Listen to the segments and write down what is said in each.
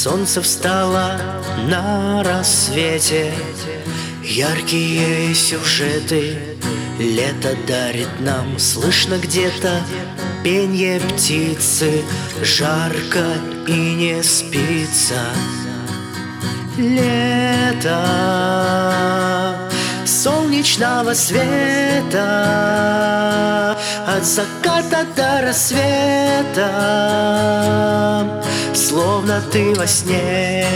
Солнце встало на рассвете, яркие сюжеты лето дарит нам. Слышно где-то пенье птицы, жарко и не спится. Лето солнечного света, от заката до рассвета, словно ты во сне.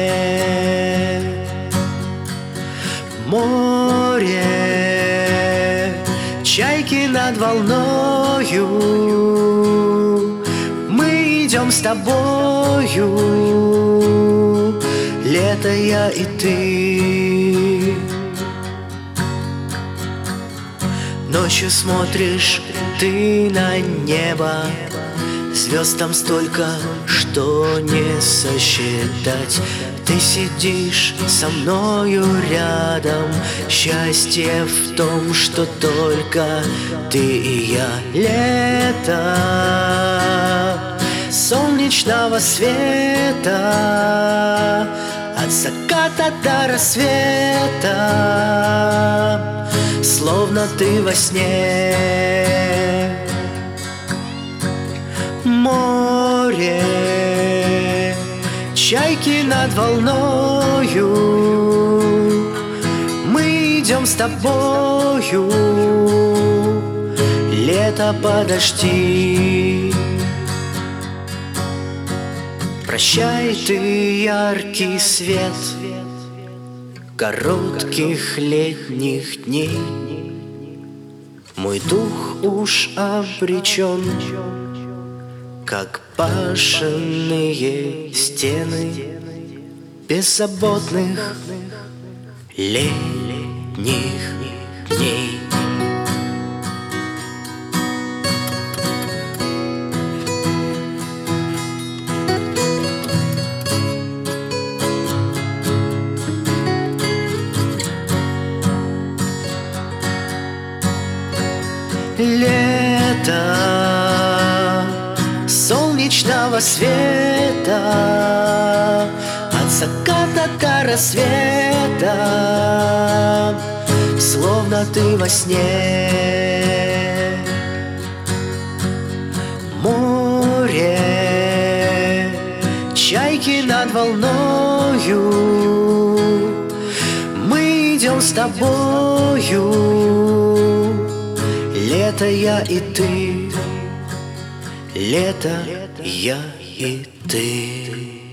Море, чайки над волною, мы идем с тобою, лето, я и ты. Ночью смотришь ты на небо, звезд там столько, что не сосчитать. Ты сидишь со мною рядом, счастье в том, что только ты и я. Лето солнечного света, от заката до рассвета, словно ты во сне. Море, чайки над волною, мы идем с тобою, лето, подожди. Прощай ты, яркий свет коротких летних дней. Мой дух уж обречен, как башенные стены беззаботных летних дней. Лето солнечного света, от заката до рассвета, словно ты во сне. Море, чайки над волною, мы идем с тобою, лето, я и ты, лето, я и ты.